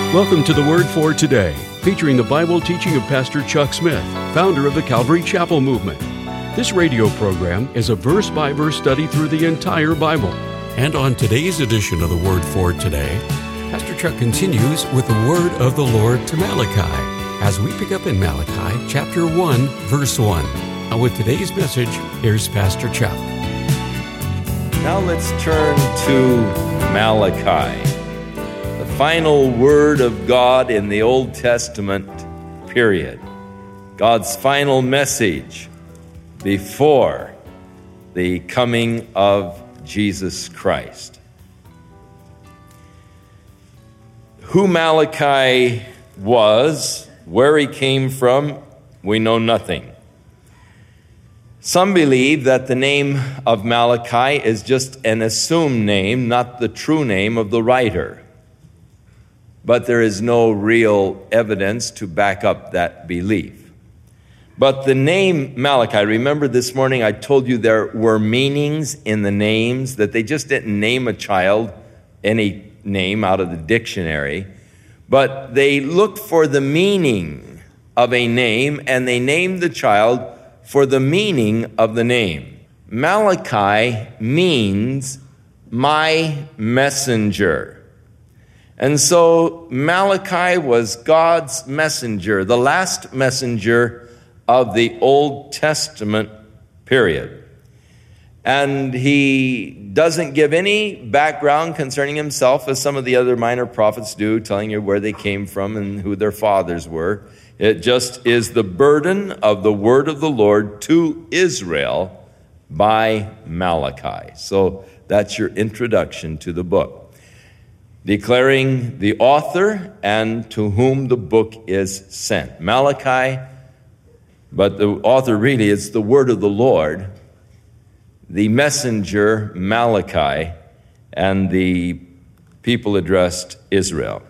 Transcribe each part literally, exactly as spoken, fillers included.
Welcome to the Word for Today, featuring the Bible teaching of Pastor Chuck Smith, founder of the Calvary Chapel Movement. This radio program is a verse-by-verse study through the entire Bible. And on today's edition of the Word for Today, Pastor Chuck continues with the Word of the Lord to Malachi, as we pick up in Malachi chapter one, verse one. And with today's message, here's Pastor Chuck. Now let's turn to Malachi, the final word of God in the Old Testament period. God's final message before the coming of Jesus Christ. Who Malachi was, where he came from, we know nothing. Some believe that the name of Malachi is just an assumed name, not the true name of the writer. But there is no real evidence to back up that belief. But the name Malachi, remember this morning I told you there were meanings in the names, that they just didn't name a child any name out of the dictionary, but they looked for the meaning of a name, and they named the child for the meaning of the name. Malachi means my messenger. And so Malachi was God's messenger, the last messenger of the Old Testament period. And he doesn't give any background concerning himself, as some of the other minor prophets do, telling you where they came from and who their fathers were. It just is the burden of the word of the Lord to Israel by Malachi. So that's your introduction to the book, declaring the author and to whom the book is sent. Malachi, but the author really is the word of the Lord, the messenger Malachi, and the people addressed Israel.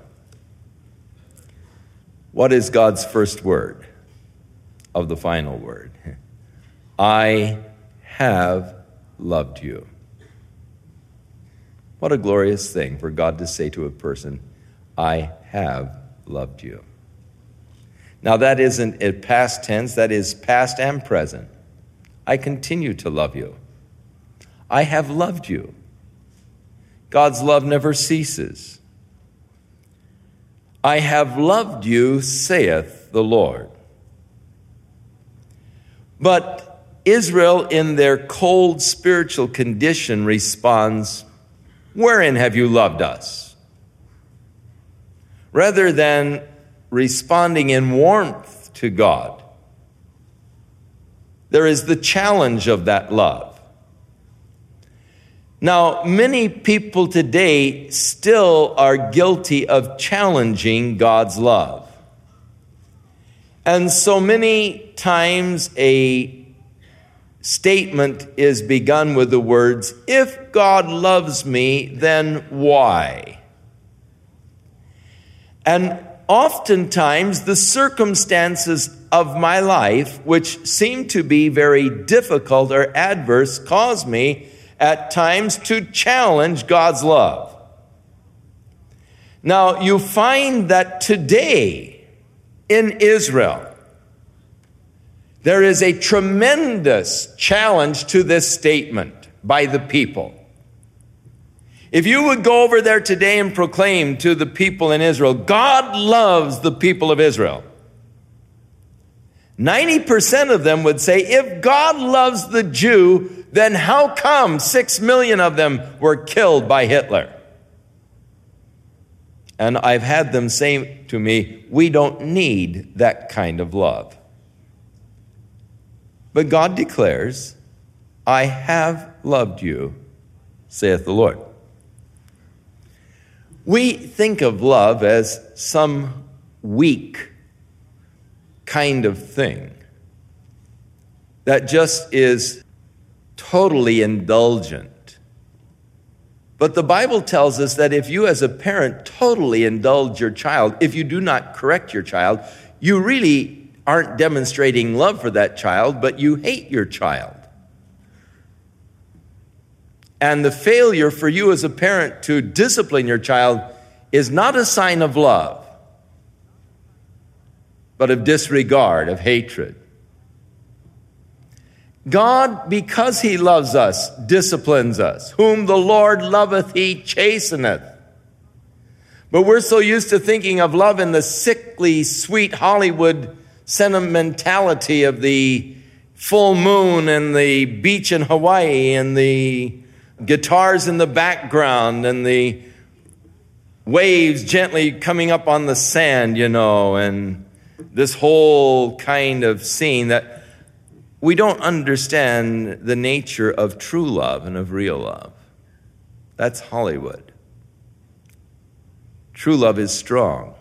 What is God's first word of the final word? I have loved you. What a glorious thing for God to say to a person, I have loved you. Now that isn't a past tense, that is past and present. I continue to love you. I have loved you. God's love never ceases. I have loved you, saith the Lord. But Israel, in their cold spiritual condition, responds, wherein have you loved us? Rather than responding in warmth to God, there is the challenge of that love. Now, many people today still are guilty of challenging God's love. And so many times a statement is begun with the words, if God loves me, then why? And oftentimes the circumstances of my life, which seem to be very difficult or adverse, cause me at times to challenge God's love. Now, you find that today in Israel, there is a tremendous challenge to this statement by the people. If you would go over there today and proclaim to the people in Israel, God loves the people of Israel, ninety percent of them would say, if God loves the Jew, then how come six million of them were killed by Hitler? And I've had them say to me, we don't need that kind of love. But God declares, I have loved you, saith the Lord. We think of love as some weak kind of thing that just is totally indulgent. But the Bible tells us that if you as a parent totally indulge your child, if you do not correct your child, you really aren't demonstrating love for that child, but you hate your child. And the failure for you as a parent to discipline your child is not a sign of love. but of disregard, of hatred. God, because he loves us, disciplines us. Whom the Lord loveth, he chasteneth. But we're so used to thinking of love in the sickly, sweet Hollywood sentimentality of the full moon and the beach in Hawaii and the guitars in the background and the waves gently coming up on the sand, you know, and this whole kind of scene that we don't understand the nature of true love and of real love. That's Hollywood. True love is strong.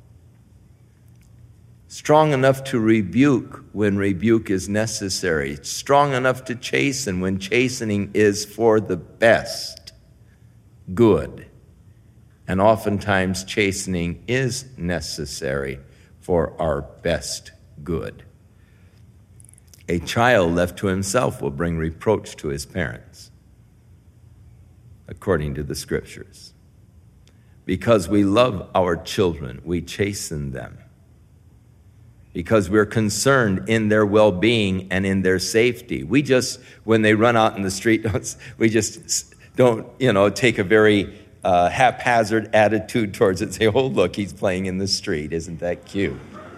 Strong enough to rebuke when rebuke is necessary. Strong enough to chasten when chastening is for the best good. And oftentimes chastening is necessary for our best good. A child left to himself will bring reproach to his parents, according to the Scriptures. Because we love our children, we chasten them. Because we're concerned in their well-being and in their safety. We just, when they run out in the street, don't, we just don't, you know, take a very uh, haphazard attitude towards it and say, oh, look, he's playing in the street. Isn't that cute?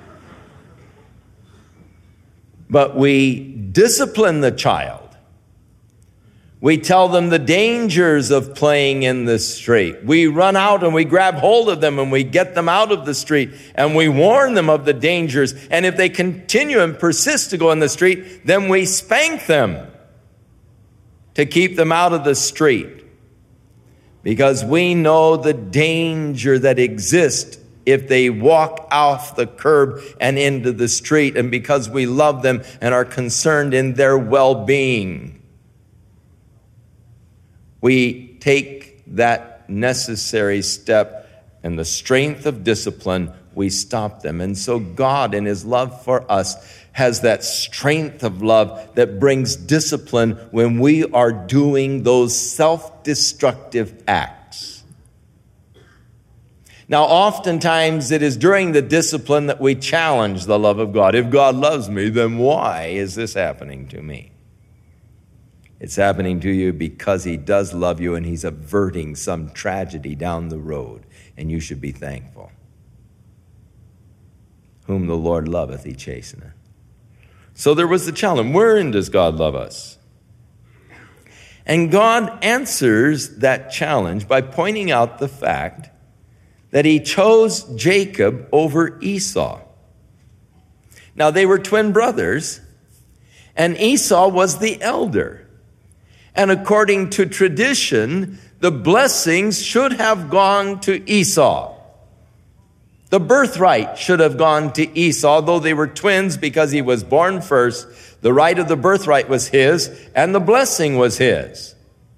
But we discipline the child. We tell them the dangers of playing in the street. We run out and we grab hold of them and we get them out of the street and we warn them of the dangers. And if they continue and persist to go in the street, then we spank them to keep them out of the street. Because we know the danger that exists if they walk off the curb and into the street, and because we love them and are concerned in their well-being, we take that necessary step and the strength of discipline, we stop them. And so God, in his love for us, has that strength of love that brings discipline when we are doing those self-destructive acts. Now, oftentimes it is during the discipline that we challenge the love of God. If God loves me, then why is this happening to me? It's happening to you because he does love you and he's averting some tragedy down the road, and you should be thankful. Whom the Lord loveth, he chasteneth. So there was the challenge. Wherein does God love us? And God answers that challenge by pointing out the fact that he chose Jacob over Esau. Now, they were twin brothers, and Esau was the elder. And according to tradition, the blessings should have gone to Esau. The birthright should have gone to Esau, though they were twins because he was born first. The right of the birthright was his, and the blessing was his.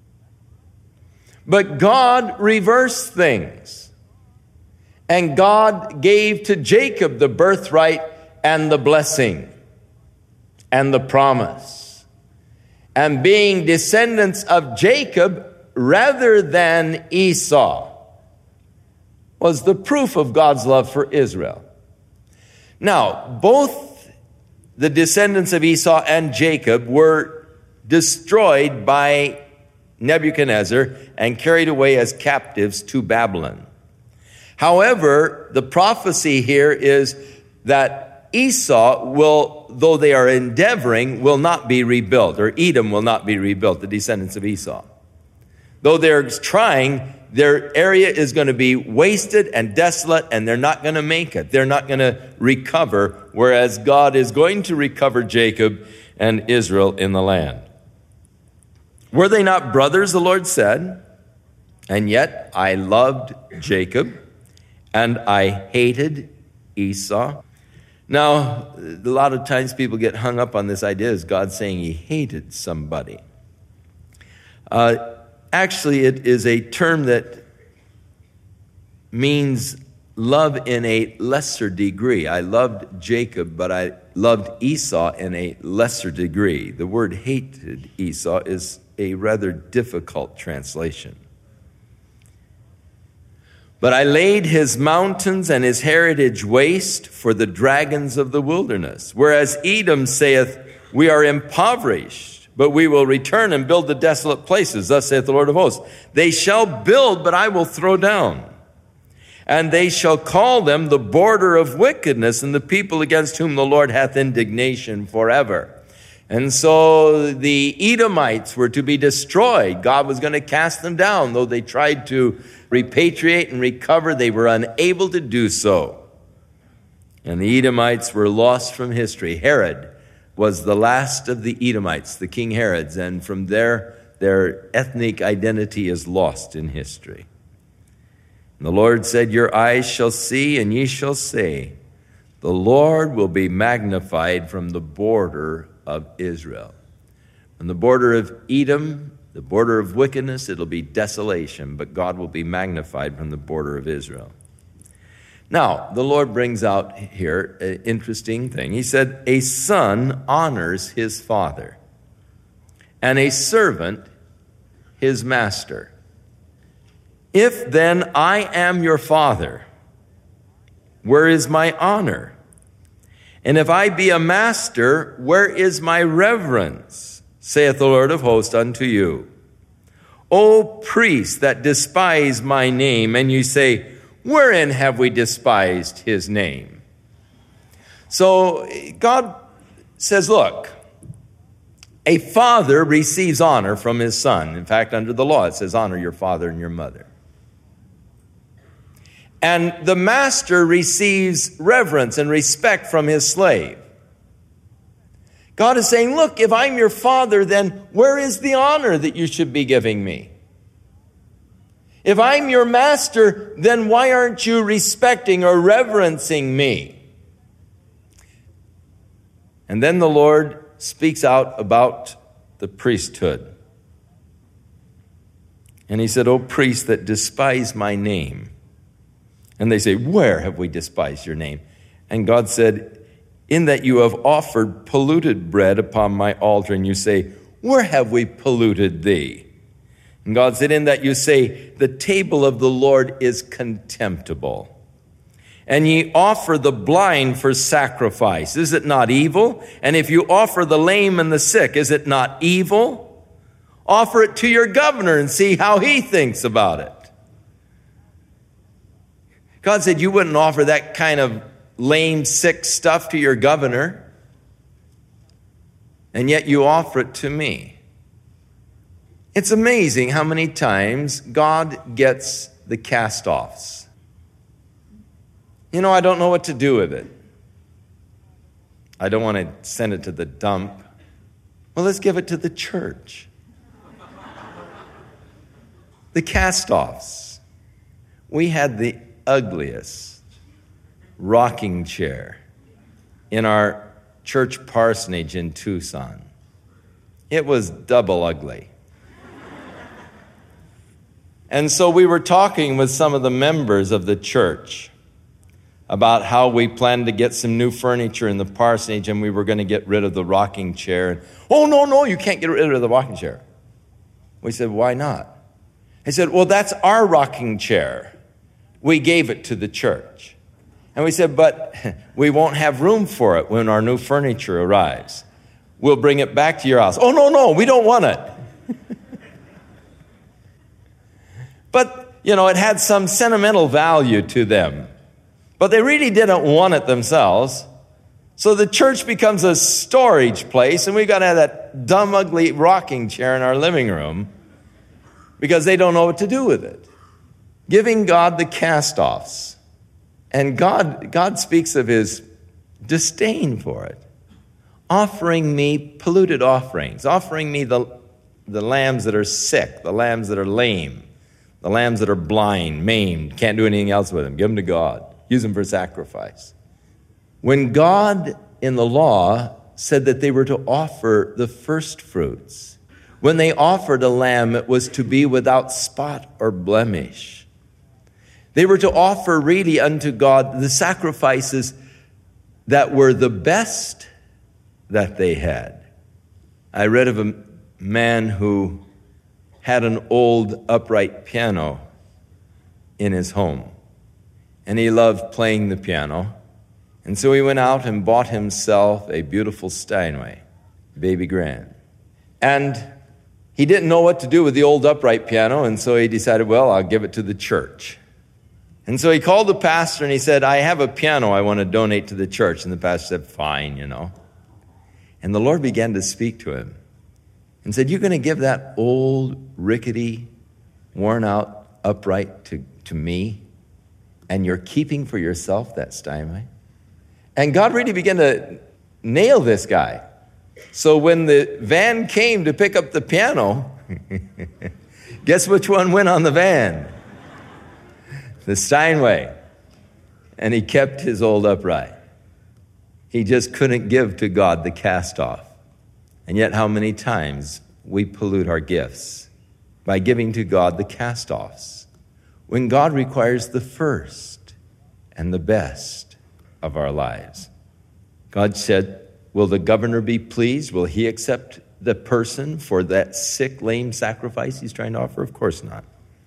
But God reversed things. And God gave to Jacob the birthright and the blessing and the promise. And being descendants of Jacob rather than Esau was the proof of God's love for Israel. Now, both the descendants of Esau and Jacob were destroyed by Nebuchadnezzar and carried away as captives to Babylon. However, the prophecy here is that Esau will, though they are endeavoring, will not be rebuilt, or Edom will not be rebuilt, the descendants of Esau. Though they're trying, their area is going to be wasted and desolate, and they're not going to make it. They're not going to recover, whereas God is going to recover Jacob and Israel in the land. Were they not brothers, the Lord said? And yet I loved Jacob, and I hated Esau. Now, a lot of times people get hung up on this idea as God saying he hated somebody. Uh, actually, it is a term that means love in a lesser degree. I loved Jacob, but I loved Esau in a lesser degree. The word hated Esau is a rather difficult translation. But I laid his mountains and his heritage waste for the dragons of the wilderness. Whereas Edom saith, we are impoverished, but we will return and build the desolate places. Thus saith the Lord of hosts. They shall build, but I will throw down. And they shall call them the border of wickedness, and the people against whom the Lord hath indignation forever. And so the Edomites were to be destroyed. God was going to cast them down. Though they tried to repatriate and recover, they were unable to do so. And the Edomites were lost from history. Herod was the last of the Edomites, the King Herods, and from there, their ethnic identity is lost in history. And the Lord said, your eyes shall see, and ye shall say, the Lord will be magnified from the border of Israel. From the border of Edom, the border of wickedness, it'll be desolation, but God will be magnified from the border of Israel. Now, the Lord brings out here an interesting thing. He said, a son honors his father, and a servant his master. If then I am your father, where is my honor? And if I be a master, where is my reverence? Saith the Lord of hosts unto you. O priests that despise my name, and you say, wherein have we despised his name? So God says, look, a father receives honor from his son. In fact, under the law, it says, honor your father and your mother. And the master receives reverence and respect from his slave. God is saying, look, if I'm your father, then where is the honor that you should be giving me? If I'm your master, then why aren't you respecting or reverencing me? And then the Lord speaks out about the priesthood. And he said, O priests that despise my name. And they say, where have we despised your name? And God said, in that you have offered polluted bread upon my altar, and you say, where have we polluted thee? And God said, in that you say, the table of the Lord is contemptible. And ye offer the blind for sacrifice. Is it not evil? And if you offer the lame and the sick, is it not evil? Offer it to your governor and see how he thinks about it. God said you wouldn't offer that kind of lame, sick stuff to your governor, and yet you offer it to me. It's amazing how many times God gets the cast-offs. You know, I don't know what to do with it. I don't want to send it to the dump. Well, let's give it to the church. The cast-offs. We had the ugliest rocking chair in our church parsonage in Tucson. It was double ugly. And so we were talking with some of the members of the church about how we planned to get some new furniture in the parsonage, and we were going to get rid of the rocking chair. And, oh, no, no, you can't get rid of the rocking chair. We said, why not? He said, well, that's our rocking chair. We gave it to the church. And we said, but we won't have room for it when our new furniture arrives. We'll bring it back to your house. Oh, no, no, we don't want it. But, you know, it had some sentimental value to them. But they really didn't want it themselves. So the church becomes a storage place, and we've got to have that dumb, ugly rocking chair in our living room because they don't know what to do with it. Giving God the cast-offs. And God, God speaks of his disdain for it. Offering me polluted offerings. Offering me the, the lambs that are sick, the lambs that are lame, the lambs that are blind, maimed, can't do anything else with them. Give them to God. Use them for sacrifice. When God in the law said that they were to offer the first fruits, when they offered a lamb, it was to be without spot or blemish. They were to offer really unto God the sacrifices that were the best that they had. I read of a man who had an old upright piano, in his home. And he loved playing the piano. And so he went out and bought himself a beautiful Steinway, baby grand. And he didn't know what to do with the old upright piano, and so he decided, well, I'll give it to the church. And so he called the pastor and he said, I have a piano I want to donate to the church. And the pastor said, fine, you know. And the Lord began to speak to him and said, you're going to give that old, rickety, worn out upright to, to me, and you're keeping for yourself that Steinway? And God really began to nail this guy. So when the van came to pick up the piano, guess which one went on the van? The Steinway. And he kept his old upright. He just couldn't give to God the cast-off. And yet how many times we pollute our gifts by giving to God the cast-offs, when God requires the first and the best of our lives. God said, will the governor be pleased? Will he accept the person for that sick, lame sacrifice he's trying to offer? Of course not.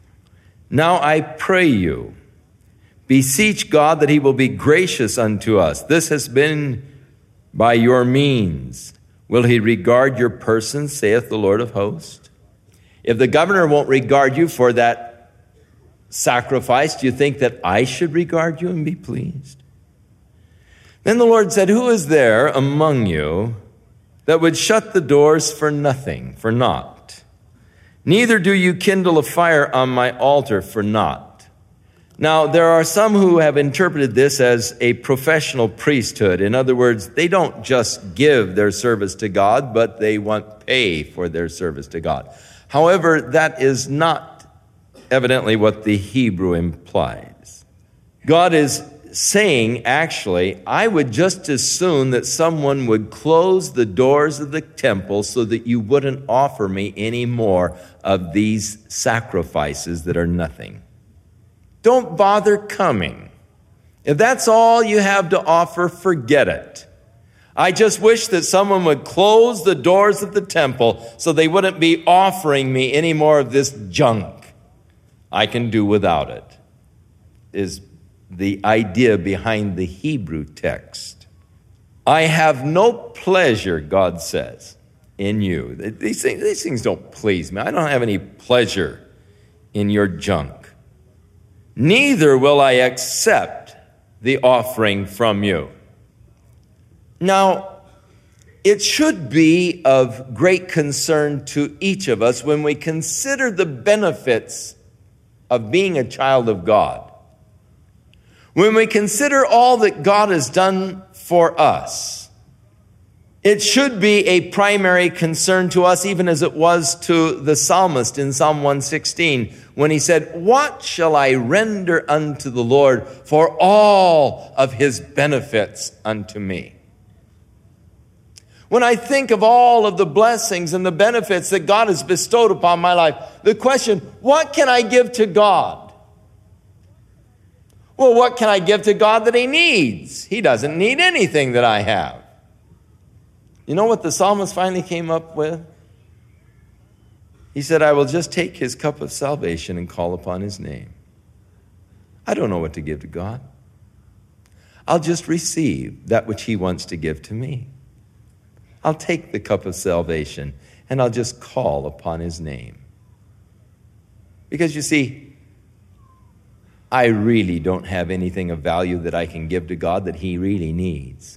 Now I pray you, beseech God that he will be gracious unto us. This has been by your means. Will he regard your person, saith the Lord of hosts? If the governor won't regard you for that sacrifice, do you think that I should regard you and be pleased? Then the Lord said, who is there among you that would shut the doors for nothing, for naught? Neither do you kindle a fire on my altar for naught. Now, there are some who have interpreted this as a professional priesthood. In other words, they don't just give their service to God, but they want pay for their service to God. However, that is not evidently what the Hebrew implies. God is saying, actually, I would just as soon that someone would close the doors of the temple so that you wouldn't offer me any more of these sacrifices that are nothing. Don't bother coming. If that's all you have to offer, forget it. I just wish that someone would close the doors of the temple so they wouldn't be offering me any more of this junk. I can do without it, is the idea behind the Hebrew text. I have no pleasure, God says, in you. These things, these things don't please me. I don't have any pleasure in your junk. Neither will I accept the offering from you. Now, it should be of great concern to each of us when we consider the benefits of being a child of God. When we consider all that God has done for us, it should be a primary concern to us, even as it was to the psalmist in Psalm one sixteen, when he said, what shall I render unto the Lord for all of his benefits unto me? When I think of all of the blessings and the benefits that God has bestowed upon my life, the question, what can I give to God? Well, what can I give to God that he needs? He doesn't need anything that I have. You know what the psalmist finally came up with? He said, I will just take his cup of salvation and call upon his name. I don't know what to give to God. I'll just receive that which he wants to give to me. I'll take the cup of salvation and I'll just call upon his name. Because you see, I really don't have anything of value that I can give to God that he really needs.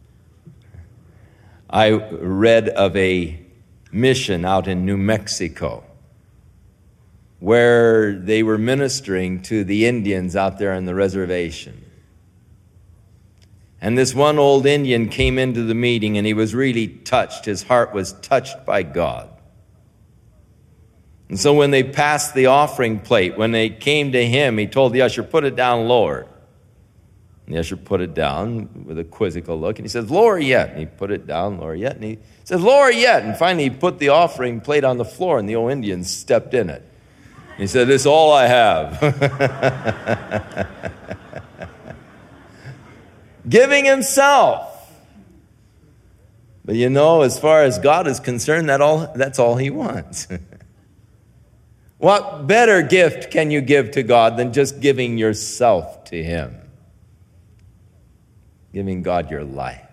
I read of a mission out in New Mexico where they were ministering to the Indians out there on the reservation. And this one old Indian came into the meeting and he was really touched. His heart was touched by God. And so when they passed the offering plate, when they came to him, he told the usher, put it down lower. And the usher put it down with a quizzical look. And he says, lower yet. And he put it down, lower yet. And he says, lower yet. And finally he put the offering plate on the floor and the old Indian stepped in it. He said, this is all I have. Giving himself. But you know, as far as God is concerned, that all that's all he wants. What better gift can you give to God than just giving yourself to Him? Giving God your life.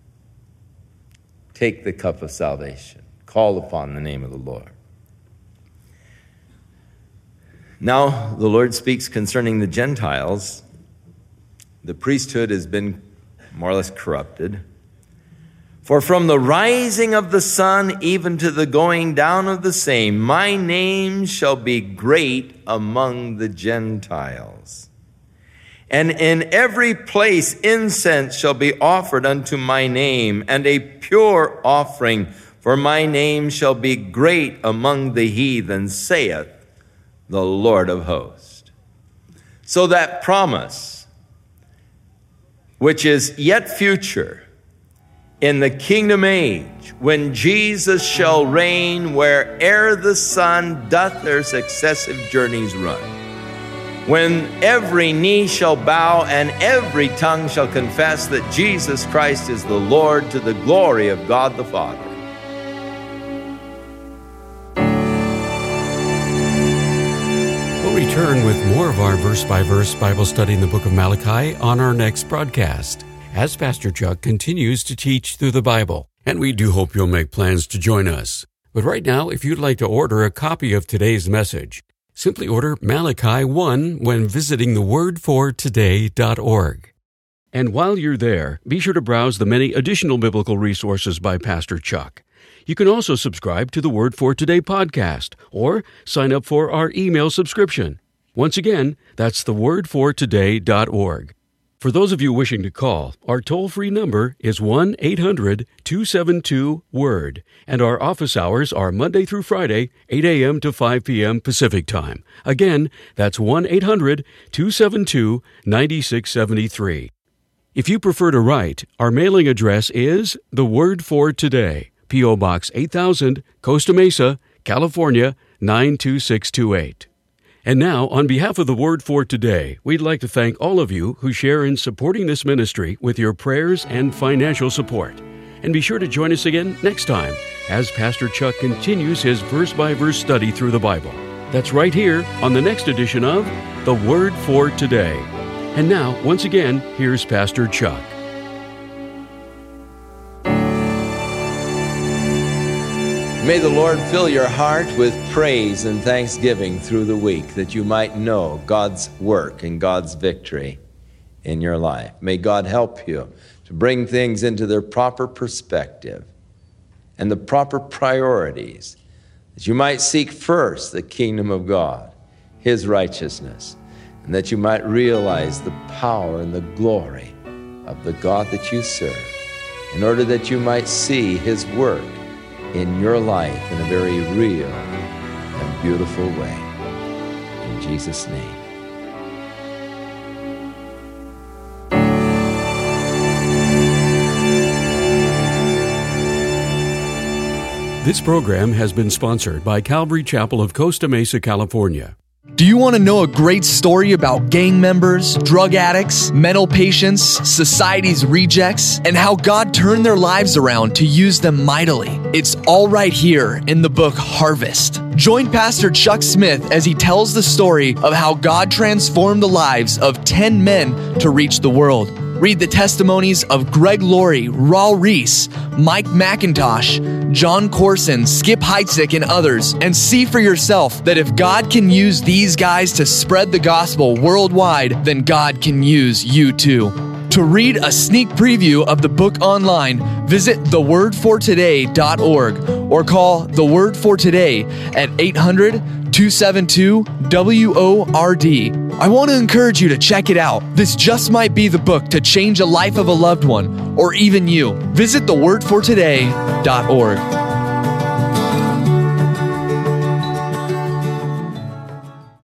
Take the cup of salvation. Call upon the name of the Lord. Now, the Lord speaks concerning the Gentiles. The priesthood has been more or less corrupted. For from the rising of the sun even to the going down of the same, my name shall be great among the Gentiles. And in every place incense shall be offered unto my name, and a pure offering, for my name shall be great among the heathen, saith the Lord of hosts. So that promise, which is yet future, in the kingdom age, when Jesus shall reign where'er the sun doth their successive journeys run, when every knee shall bow and every tongue shall confess that Jesus Christ is the Lord, to the glory of God the Father. We'll return with more of our verse-by-verse Bible study in the book of Malachi on our next broadcast, as Pastor Chuck continues to teach through the Bible. And we do hope you'll make plans to join us. But right now, if you'd like to order a copy of today's message, simply order Malachi one when visiting the word for today dot org. And while you're there, be sure to browse the many additional biblical resources by Pastor Chuck. You can also subscribe to the Word for Today podcast or sign up for our email subscription. Once again, that's the word for today dot org. For those of you wishing to call, our toll-free number is one eight hundred two seven two word, and our office hours are Monday through Friday, eight a.m. to five p.m. Pacific Time. Again, that's one eight hundred two seven two nine six seven three. If you prefer to write, our mailing address is The Word for Today, P O. Box eight thousand, Costa Mesa, California, nine two six two eight. And now, on behalf of the Word for Today, we'd like to thank all of you who share in supporting this ministry with your prayers and financial support. And be sure to join us again next time as Pastor Chuck continues his verse-by-verse study through the Bible. That's right here on the next edition of The Word for Today. And now, once again, here's Pastor Chuck. May the Lord fill your heart with praise and thanksgiving through the week, that you might know God's work and God's victory in your life. May God help you to bring things into their proper perspective and the proper priorities, that you might seek first the kingdom of God, His righteousness, and that you might realize the power and the glory of the God that you serve, in order that you might see His work in your life in a very real and beautiful way. In Jesus' name. This program has been sponsored by Calvary Chapel of Costa Mesa, California. Do you want to know a great story about gang members, drug addicts, mental patients, society's rejects, and how God turned their lives around to use them mightily? It's all right here in the book Harvest. Join Pastor Chuck Smith as he tells the story of how God transformed the lives of ten men to reach the world. Read the testimonies of Greg Laurie, Raul Reese, Mike McIntosh, John Corson, Skip Heitzig, and others, and see for yourself that if God can use these guys to spread the gospel worldwide, then God can use you too. To read a sneak preview of the book online, visit the word for today dot org or call The Word for Today at eight hundred two seven two W O R D. I want to encourage you to check it out. This just might be the book to change the life of a loved one or even you. Visit the word for today dot org.